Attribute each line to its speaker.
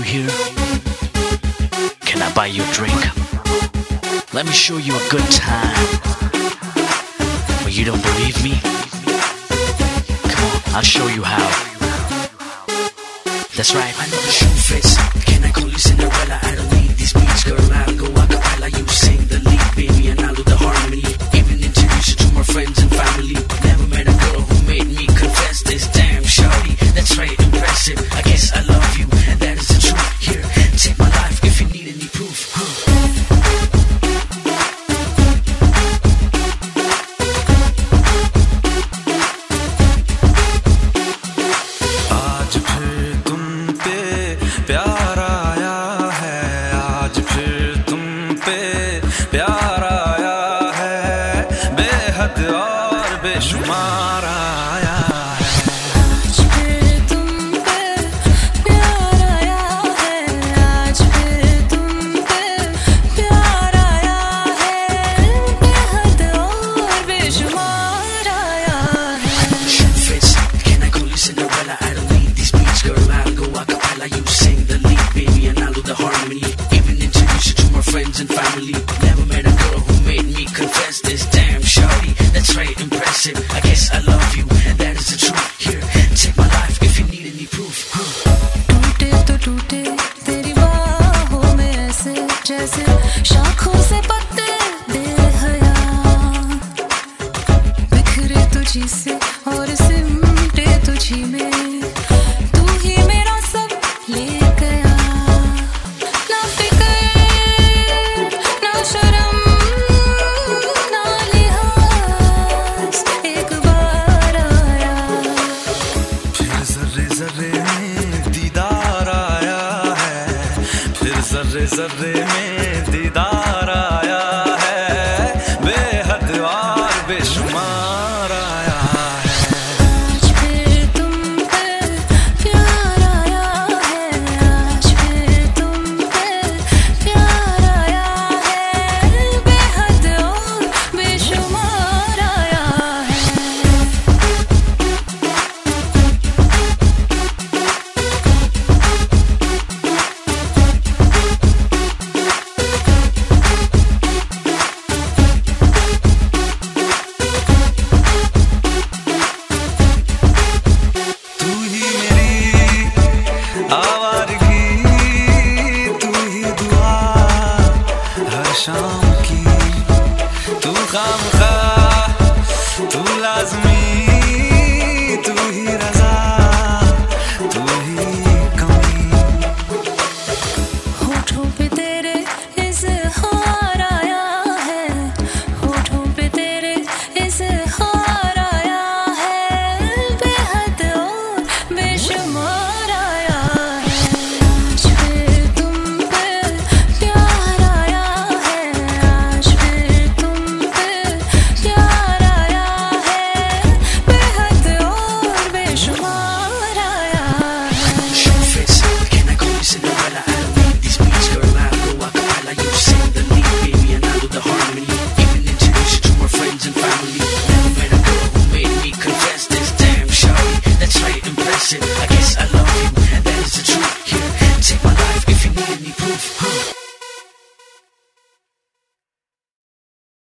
Speaker 1: here? Can I buy you a drink? Let me show you a good time. But you don't believe me? Come on, I'll show you how. That's right. I know the shoe fits. Can I call you Cinderella? I don't need these beats, girl. I'll go a cappella. You sing the lead, baby, and I'll do the harmony. Even introduce you to my friends and family. Never met a girl who made me confess this. Damn, shawty, that's right, impressive. I guess I love you, and that is the truth. Here, take my life if you need any proof,
Speaker 2: आज फिर तुम पे प्यार आया है, आज फिर तुम पे प्यार आया है, बेहद और बेशुमार आया है।
Speaker 3: आज फिर तुम पे प्यार आया है, आज फिर तुम पे प्यार आया है, बेहद और बेशुमार आया है।
Speaker 1: shoe fits. Can I call you Cinderella? I don't need these beats, girl. I'll go a cappella. You sing the lead, baby, and I'll do the harmony. Even introduce you to my friends and family. Never met a girl who made me confess this. Damn, shawty, that's right, impressive. I guess I love you, and that is the truth. Here, take my life if you need any proof,
Speaker 3: टूटे तो टूटे तेरी बाहों में ऐसे जैसे शाखों से पत्ते बेहया, बिखरे तुझी से और सिमटे तुझी में, तू ही मेरा सब ले गया। ना फिक्र ना शर्म ना लिहाज, एक बार आया।
Speaker 2: फिर जर्रे जर्रे में दीदार आया है, फिर जर्रे जर्रे में दीदार आया है, बेहद और बेशुमार